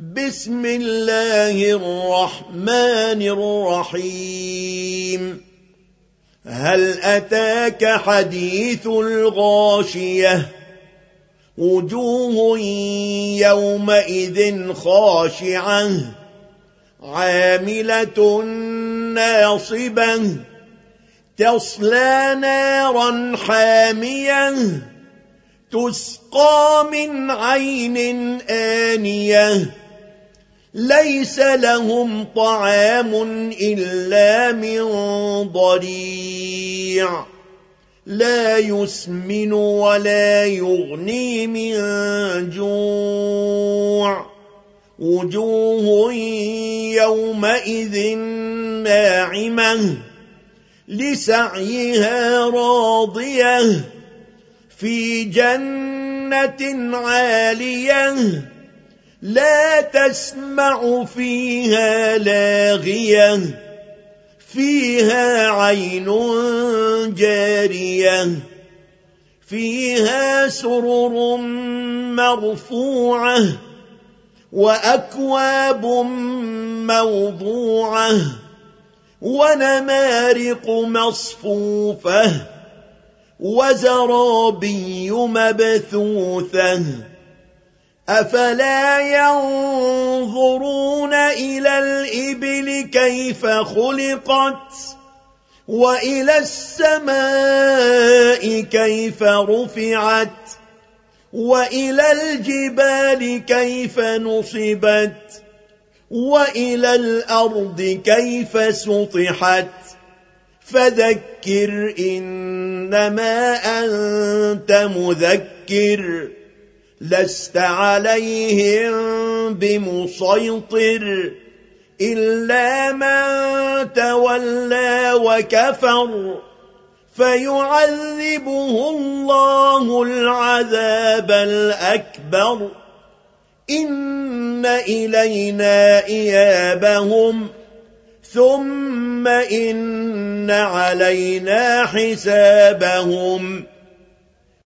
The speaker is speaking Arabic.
بسم الله الرحمن الرحيم هل أتاك حديث الغاشية وجوه يومئذ خاشعة عاملة ناصبة تصلى نارا حامية تسقى من عين آنية ليس لهم طعام إلا من ضريع لا يسمن ولا يغني من جوع وجوه يومئذ ناعمة لسعيها راضية في جنة عالية لا تسمع فيها لاغية فيها عين جارية فيها سرر مرفوعة وأكواب موضوعة ونمارق مصفوفة وزرابي مبثوثة أفلا ينظرون إلى الإبل كيف خلقت وإلى السماء كيف رفعت وإلى الجبال كيف نصبت وإلى الأرض كيف سطحت فذكر إنما أنت مذكر لست عليهم بمسيطر إلا من تولى وكفر فيعذبه الله العذاب الأكبر إن إلينا إيابهم ثم إن علينا حسابهم